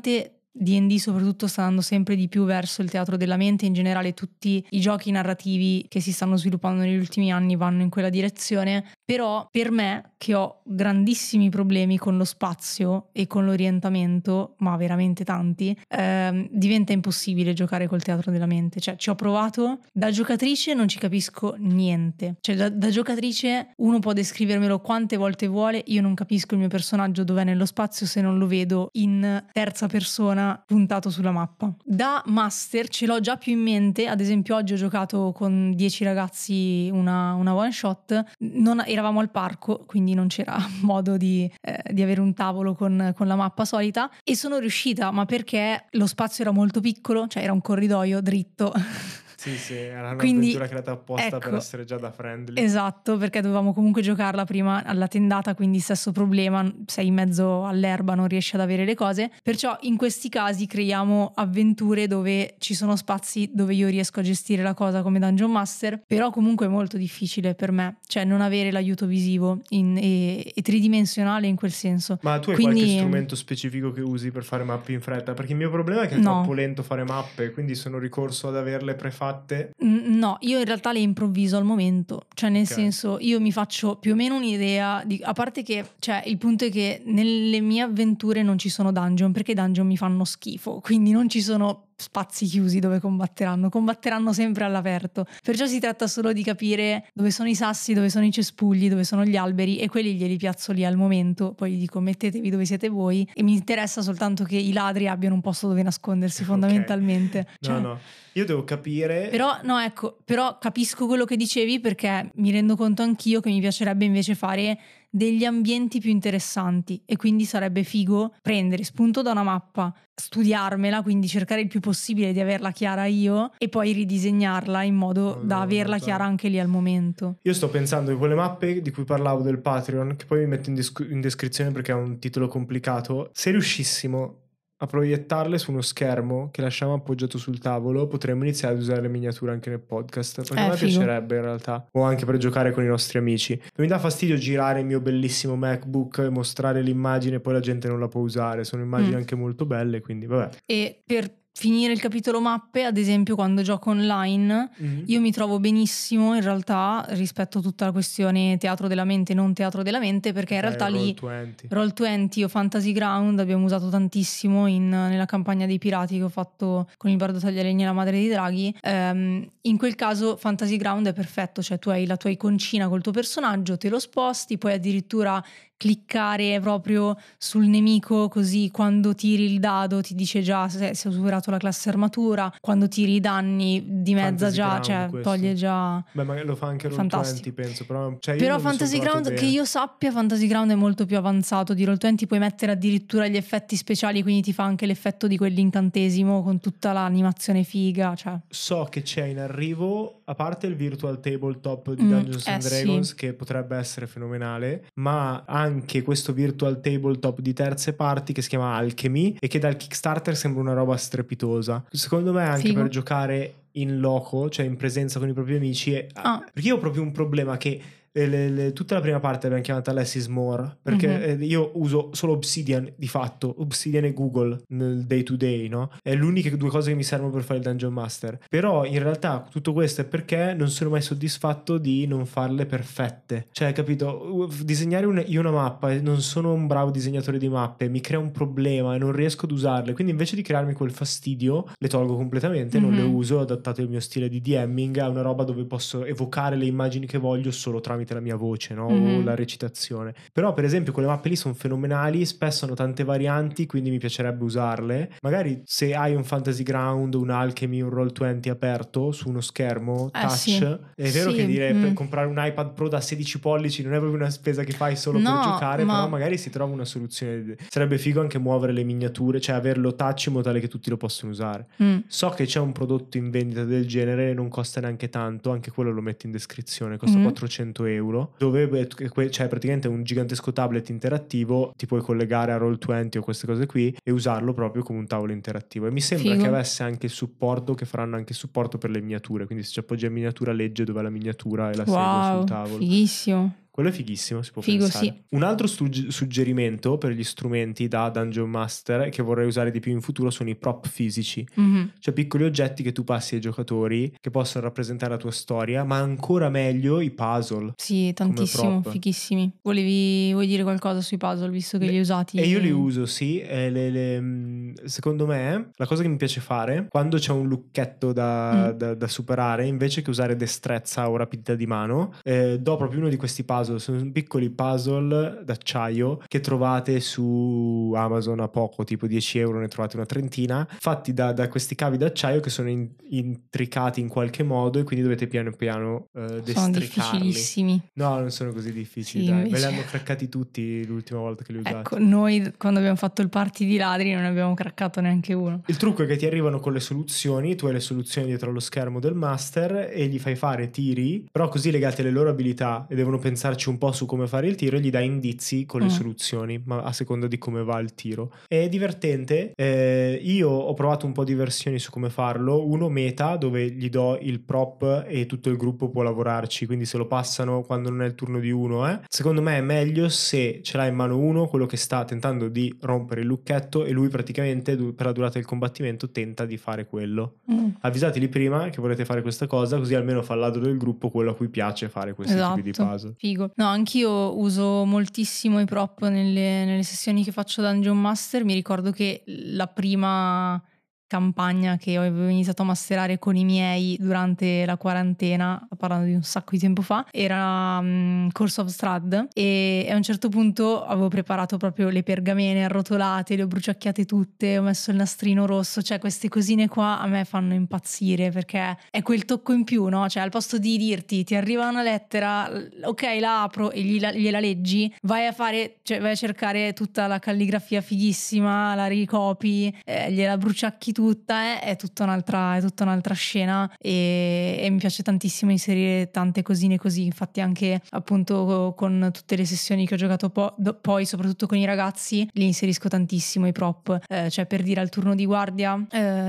D&D soprattutto sta andando sempre di più verso il teatro della mente, in generale tutti i giochi narrativi che si stanno sviluppando negli ultimi anni vanno in quella direzione, però per me, che ho grandissimi problemi con lo spazio e con l'orientamento, ma veramente tanti, diventa impossibile giocare col teatro della mente. Cioè, ci ho provato, da giocatrice non ci capisco niente, cioè da giocatrice uno può descrivermelo quante volte vuole, io non capisco il mio personaggio dov'è nello spazio se non lo vedo in terza persona puntato sulla mappa. Da master ce l'ho già più in mente, ad esempio oggi ho giocato con 10 ragazzi una one shot, eravamo al parco quindi non c'era modo di avere un tavolo con la mappa solita, e sono riuscita, ma perché lo spazio era molto piccolo, cioè era un corridoio dritto. Sì, era Quindi, un'avventura creata apposta ecco, per essere già da friendly. Esatto, perché dovevamo comunque giocarla prima alla tendata, quindi stesso problema, sei in mezzo all'erba, non riesci ad avere le cose. Perciò in questi casi creiamo avventure dove ci sono spazi dove io riesco a gestire la cosa come Dungeon Master, però comunque è molto difficile per me, cioè non avere l'aiuto visivo e tridimensionale in quel senso. Ma tu hai Quindi, qualche strumento specifico che usi per fare mappe in fretta? Perché il mio problema è che è no. troppo lento fare mappe, quindi sono ricorso ad averle prefatte. No, io in realtà le improvviso al momento, cioè nel Ok. senso io mi faccio più o meno un'idea a parte che, cioè, il punto è che nelle mie avventure non ci sono dungeon, perché i dungeon mi fanno schifo, quindi non ci sono spazi chiusi dove combatteranno sempre all'aperto, perciò si tratta solo di capire dove sono i sassi, dove sono i cespugli, dove sono gli alberi, e quelli glieli piazzo lì al momento, poi gli dico mettetevi dove siete voi, e mi interessa soltanto che i ladri abbiano un posto dove nascondersi, fondamentalmente. Ok. Cioè, No, io devo capire. Però capisco quello che dicevi, perché mi rendo conto anch'io che mi piacerebbe invece fare degli ambienti più interessanti, e quindi sarebbe figo prendere spunto da una mappa, studiarmela, quindi cercare il più possibile di averla chiara io e poi ridisegnarla in modo da averla chiara anche lì al momento. Io sto pensando che quelle mappe di cui parlavo del Patreon, che poi vi metto in descrizione perché è un titolo complicato, se riuscissimo a proiettarle su uno schermo che lasciamo appoggiato sul tavolo, potremmo iniziare ad usare le miniature anche nel podcast, perché a me figo. piacerebbe in realtà, o anche per giocare con i nostri amici. Non mi dà fastidio girare il mio bellissimo MacBook e mostrare l'immagine e poi la gente non la può usare, sono immagini anche molto belle, quindi vabbè. E per finire il capitolo mappe, ad esempio quando gioco online, io mi trovo benissimo in realtà rispetto a tutta la questione teatro della mente, non teatro della mente, perché in realtà lì Roll20 o Fantasy Ground abbiamo usato tantissimo nella campagna dei pirati che ho fatto con il Bardo Taglialegna e la Madre dei Draghi. In quel caso Fantasy Ground è perfetto, cioè tu hai la tua iconcina col tuo personaggio, te lo sposti, puoi addirittura cliccare proprio sul nemico, così quando tiri il dado ti dice già se hai superato la classe armatura, quando tiri i danni dimezza già, cioè toglie già. Beh, ma lo fa anche Roll20 penso, però Fantasy Ground, che io sappia, Fantasy Ground è molto più avanzato di Roll20, puoi mettere addirittura gli effetti speciali, quindi ti fa anche l'effetto di quell'incantesimo con tutta l'animazione figa, cioè. So che c'è in arrivo, a parte il virtual tabletop di Dungeons and Dragons, che potrebbe essere fenomenale, ma anche questo virtual tabletop di terze parti che si chiama Alchemy e che dal Kickstarter sembra una roba strepitosa. Secondo me anche per giocare in loco, cioè in presenza con i propri amici, perché io ho proprio un problema che tutta la prima parte l'abbiamo chiamata Less is More, perché io uso solo Obsidian, di fatto Obsidian e Google nel day to day, no? È le uniche due cose che mi servono per fare il Dungeon Master, però in realtà tutto questo è perché non sono mai soddisfatto di non farle perfette, cioè capito, disegnare io una mappa e non sono un bravo disegnatore di mappe, mi crea un problema e non riesco ad usarle, quindi invece di crearmi quel fastidio le tolgo completamente, non le uso, ho adattato il mio stile di DMing a una roba dove posso evocare le immagini che voglio solo tramite la mia voce, no? O la recitazione. Però per esempio quelle mappe lì sono fenomenali, spesso hanno tante varianti, quindi mi piacerebbe usarle. Magari se hai un Fantasy Ground, un Alchemy, un Roll20 aperto su uno schermo touch, è vero che dire per comprare un iPad Pro da 16 pollici non è proprio una spesa che fai solo per giocare, però magari si trova una soluzione. Sarebbe figo anche muovere le miniature, cioè averlo touch in modo tale che tutti lo possono usare. So che c'è un prodotto in vendita del genere, non costa neanche tanto, anche quello lo metto in descrizione, costa 400 euro, dove c'è praticamente un gigantesco tablet interattivo, ti puoi collegare a Roll20 o queste cose qui e usarlo proprio come un tavolo interattivo, e mi sembra che avesse anche il supporto, che faranno anche il supporto per le miniature, quindi se ci appoggi a miniatura legge dove è la miniatura e la segue sul tavolo. Fighissimo. Quello è fighissimo, si può Figo, pensare. sì. Un altro suggerimento per gli strumenti da Dungeon Master che vorrei usare di più in futuro sono i prop fisici. Mhm. Cioè piccoli oggetti che tu passi ai giocatori che possono rappresentare la tua storia, ma ancora meglio i puzzle. Sì, tantissimo, prop. fighissimi. Vuoi dire qualcosa sui puzzle, visto che li hai usati? E io li uso, sì. Secondo me, la cosa che mi piace fare, quando c'è un lucchetto da superare, invece che usare destrezza o rapidità di mano, do proprio uno di questi puzzle. Sono piccoli puzzle d'acciaio che trovate su Amazon a poco, tipo 10 euro, ne trovate una trentina, fatti da questi cavi d'acciaio che sono intricati in qualche modo, e quindi dovete piano piano Sono destricarli. difficilissimi. No, non sono così difficili, Sì, dai. Me li invece- hanno craccati tutti l'ultima volta che li ho usati. Ecco, noi quando abbiamo fatto il party di ladri non ne abbiamo craccato neanche uno. Il trucco è che ti arrivano con le soluzioni, tu hai le soluzioni dietro allo schermo del master e gli fai fare tiri, però così legati alle loro abilità e devono pensarci un po' su come fare il tiro, e gli dai indizi con le soluzioni, ma a seconda di come va il tiro. È divertente. Io ho provato un po' di versioni su come farlo. Uno meta, dove gli do il prop e tutto il gruppo può lavorarci, quindi se lo passano quando non è il turno di uno. Secondo me è meglio se ce l'ha in mano uno, quello che sta tentando di rompere il lucchetto, e lui praticamente per la durata del combattimento tenta di fare quello. Avvisateli prima che volete fare questa cosa, così almeno fa al ladro del gruppo quello a cui piace fare questi tipi di puzzle. Figo. No, anch'io uso moltissimo i prop nelle sessioni che faccio Dungeon Master. Mi ricordo che la prima campagna che avevo iniziato a masterare con i miei durante la quarantena, parlando di un sacco di tempo fa, era Curse of Strahd, e a un certo punto avevo preparato proprio le pergamene arrotolate, le ho bruciacchiate tutte, ho messo il nastrino rosso. Cioè queste cosine qua a me fanno impazzire, perché è quel tocco in più, no? Cioè al posto di dirti ti arriva una lettera, ok, la apro e gliela leggi, vai a cercare tutta la calligrafia fighissima, la ricopi, gliela bruciacchi tutta, è tutta un'altra scena, e mi piace tantissimo inserire tante cosine così. Infatti anche appunto con tutte le sessioni che ho giocato poi soprattutto con i ragazzi, li inserisco tantissimo i prop, cioè per dire al turno di guardia,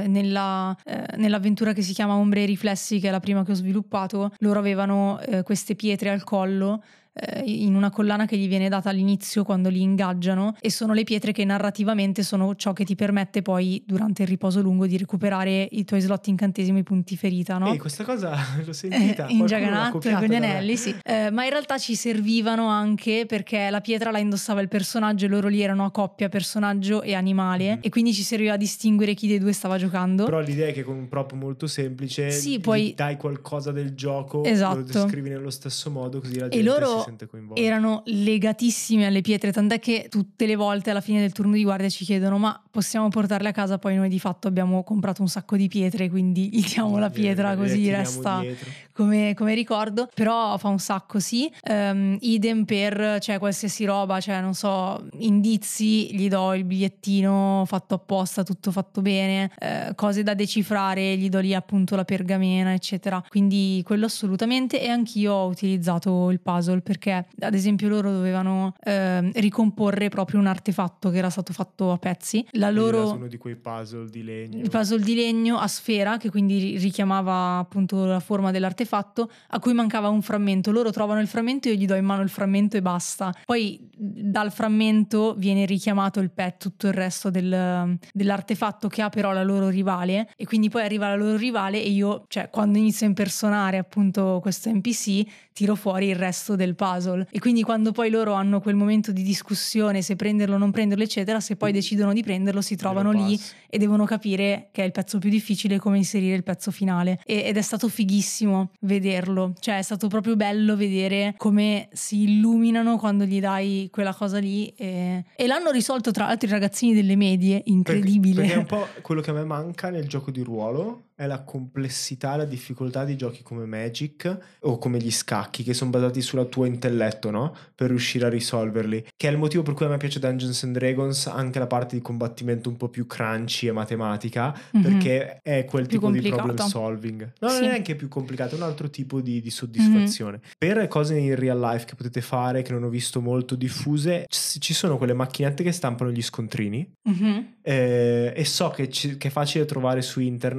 nell'avventura che si chiama Ombre e Riflessi, che è la prima che ho sviluppato, loro avevano queste pietre al collo in una collana che gli viene data all'inizio quando li ingaggiano, e sono le pietre che narrativamente sono ciò che ti permette poi durante il riposo lungo di recuperare i tuoi slot incantesimo, i punti ferita, no? Ehi, questa cosa l'ho sentita In qualcuno l'ha Jagannath copiata con gli da me. anelli, sì. Ma in realtà ci servivano anche perché la pietra la indossava il personaggio, e loro lì erano a coppia personaggio e animale, e quindi ci serviva a distinguere chi dei due stava giocando. Però l'idea è che con un prop molto semplice Sì, gli poi dai qualcosa del gioco, esatto, lo descrivi nello stesso modo, così la e gente loro si sente coinvolta. erano legatissimi alle pietre, tant'è che tutte le volte alla fine del turno di guardia ci chiedono: ma possiamo portarle a casa? Poi noi di fatto abbiamo comprato un sacco di pietre, quindi gli diamo la pietra, così resta come ricordo. Però fa un sacco, sì. Idem per, cioè, qualsiasi roba, cioè non so, indizi, gli do il bigliettino fatto apposta, tutto fatto bene, cose da decifrare, gli do lì appunto la pergamena, eccetera. Quindi quello assolutamente. E anch'io ho utilizzato il puzzle, perché ad esempio loro dovevano ricomporre proprio un artefatto che era stato fatto a pezzi. Uno di quei puzzle di legno, il puzzle di legno a sfera, che quindi richiamava appunto la forma dell'artefatto, a cui mancava un frammento. Loro trovano il frammento, io gli do in mano il frammento e basta. Poi dal frammento viene richiamato tutto il resto dell'artefatto, che ha però la loro rivale, e quindi poi arriva la loro rivale e io, cioè quando inizio a impersonare appunto questo NPC, tiro fuori il resto del puzzle. E quindi quando poi loro hanno quel momento di discussione se prenderlo o non prenderlo eccetera, se poi decidono di prenderlo si trovano lì e devono capire che è il pezzo più difficile, come inserire il pezzo finale. Ed è stato fighissimo vederlo, cioè è stato proprio bello vedere come si illuminano quando gli dai quella cosa lì, e l'hanno risolto tra l'altro i ragazzini delle medie, incredibile. Perché è un po' quello che a me manca nel gioco di ruolo, è la complessità, la difficoltà di giochi come Magic o come gli scacchi, che sono basati sul tuo intelletto, no? Per riuscire a risolverli, che è il motivo per cui a me piace Dungeons and Dragons, anche la parte di combattimento un po' più crunchy e matematica, perché è quel più tipo complicata. di problem solving. No, Sì. non è neanche più complicato, è un altro tipo di soddisfazione. Per cose in real life che potete fare, che non ho visto molto diffuse, ci sono quelle macchinette che stampano gli scontrini, e so che è facile trovare su internet un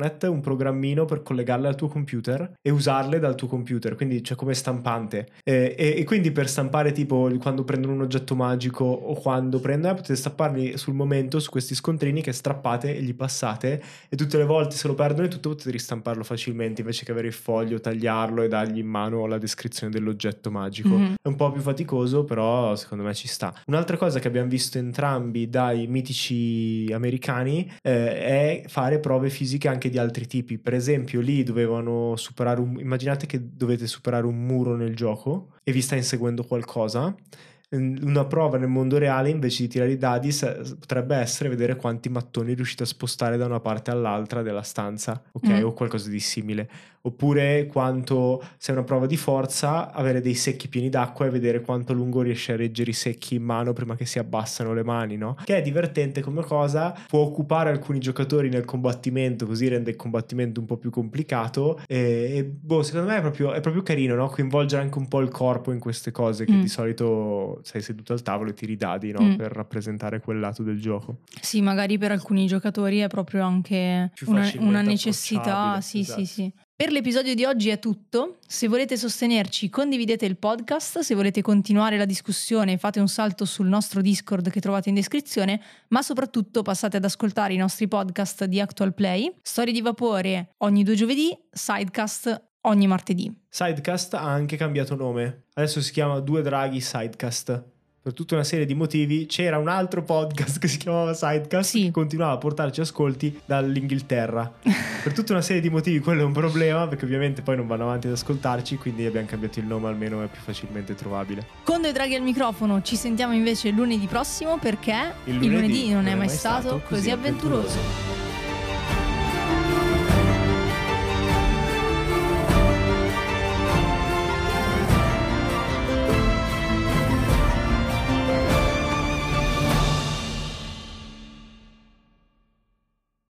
programmino per collegarle al tuo computer e usarle dal tuo computer, quindi c'è come stampante, e quindi per stampare tipo quando prendono un oggetto magico o quando prendono, potete stamparli sul momento su questi scontrini che strappate e gli passate, e tutte le volte se lo perdono e tutto potete ristamparlo facilmente invece che avere il foglio, tagliarlo e dargli in mano la descrizione dell'oggetto magico. È un po' più faticoso, però secondo me ci sta. Un'altra cosa che abbiamo visto entrambi dai mitici americani è fare prove fisiche anche di altri tipi. Per esempio lì dovevano superare immaginate che dovete superare un muro nel gioco e vi sta inseguendo qualcosa. Una prova nel mondo reale invece di tirare i dadi potrebbe essere vedere quanti mattoni riuscite a spostare da una parte all'altra della stanza, ok? O qualcosa di simile. Oppure quanto, se è una prova di forza, avere dei secchi pieni d'acqua e vedere quanto a lungo riesce a reggere i secchi in mano prima che si abbassano le mani, no? Che è divertente come cosa, può occupare alcuni giocatori nel combattimento, così rende il combattimento un po' più complicato e secondo me è proprio carino, no? Coinvolgere anche un po' il corpo in queste cose che di solito sei seduto al tavolo e tiri i dadi, no? Per rappresentare quel lato del gioco. Sì, magari per alcuni giocatori è proprio anche una necessità. Sì, esatto. sì. Per l'episodio di oggi è tutto. Se volete sostenerci, condividete il podcast. Se volete continuare la discussione, fate un salto sul nostro Discord che trovate in descrizione, ma soprattutto passate ad ascoltare i nostri podcast di Actual Play, Storie di Vapore ogni 2 giovedì, Sidecast ogni martedì. Sidecast ha anche cambiato nome. Adesso si chiama Due Draghi Sidecast. Per tutta una serie di motivi c'era un altro podcast che si chiamava Sidecast che continuava a portarci ascolti dall'Inghilterra. Per tutta una serie di motivi quello è un problema, perché ovviamente poi non vanno avanti ad ascoltarci, quindi abbiamo cambiato il nome, almeno è più facilmente trovabile. Con Due Draghi al microfono ci sentiamo invece lunedì prossimo, perché il lunedì non è mai stato così avventuroso.